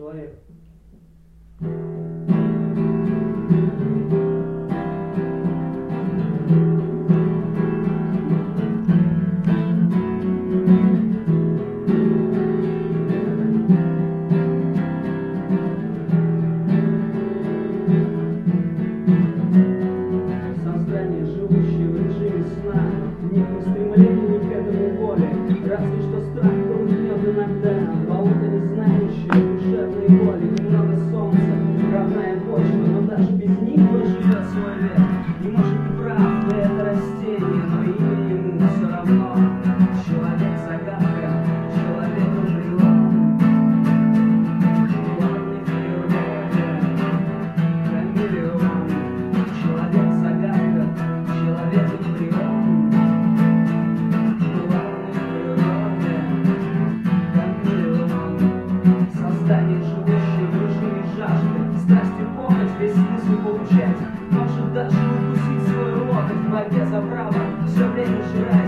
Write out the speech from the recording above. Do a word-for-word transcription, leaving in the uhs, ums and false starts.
человек. Создание, живущее в режиме сна, нет ни стремления, ни к этому воли, разве что страх полыхнет иногда, болото не знающее душевной боли, немного солнца, равная почва, но даже без них проживет свой век. И может и прав ты это растение, но имя ему все равно. Человек загадка, человек эмбрион, главный в природе, хамелеон. Человек загадка, человек эмбрион, главный в природе, хамелеон. Создание, живущее в режиме жажды, страсти похоть, весь смысл получать, может даже укусить свой локоть в борьбе за право, все время жрать.